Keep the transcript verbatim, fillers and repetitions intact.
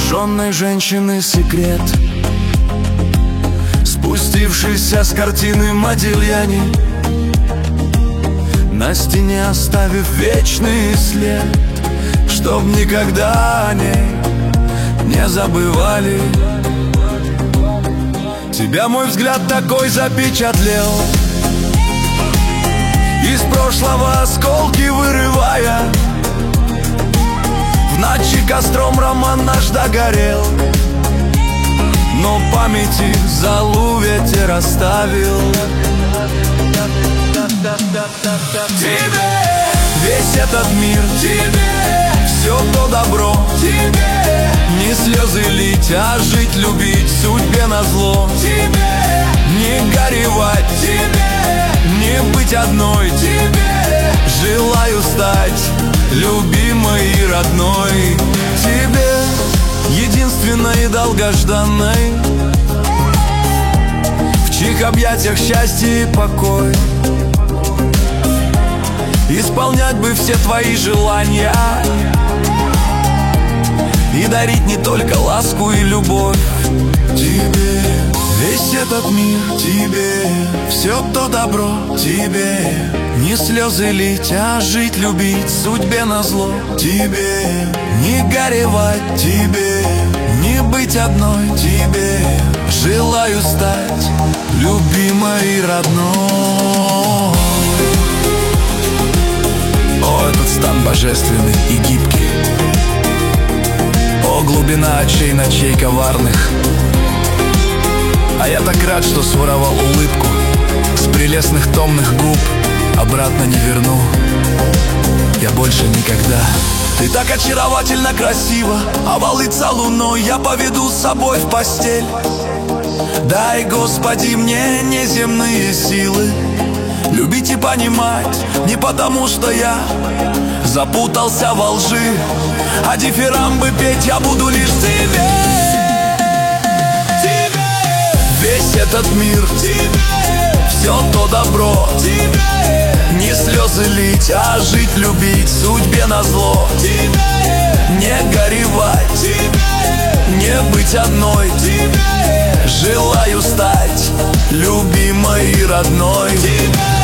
обнаженной женщины секрет, спустившийся с картины Модильяни, на стене оставив вечный след, чтоб никогда о ней не забывали. Тебя мой взгляд такой запечатлел, из прошлого осколки вырывая. В ночи костром роман наш догорел, но памяти залу ветер оставил. Тебе весь этот мир, тебе все то добро, тебе не слезы лить, а жить, любить, судьбе назло. Тебе не горевать, тебе не быть одной, тебе желаю стать любимой и родной. Тебе единственной и долгожданной, в чьих объятиях счастье и покой. Исполнять бы все твои желания и дарить не только ласку и любовь. Тебе весь этот мир, тебе все то добро, тебе не слезы лить, а жить, любить, судьбе назло. Тебе не горевать, тебе не быть одной, тебе желаю стать любимой и родной. О, этот стан божественный и гибкий, о, глубина очей ночей коварных. А я так рад, что своровал улыбку с прелестных томных губ, обратно не верну я больше никогда. Ты так очаровательно красива, овалится луной, я поведу с собой в постель. Дай, Господи, мне неземные силы любить и понимать, не потому что я запутался во лжи, а дифирамбы петь я буду лишь тебе. Тебе весь этот мир, тебе все то добро, тебе не слезы лить, а жить, любить, судьбе назло. Тебе не горевать, тебе не быть одной, тебе желаю стать любимой и родной. Тебе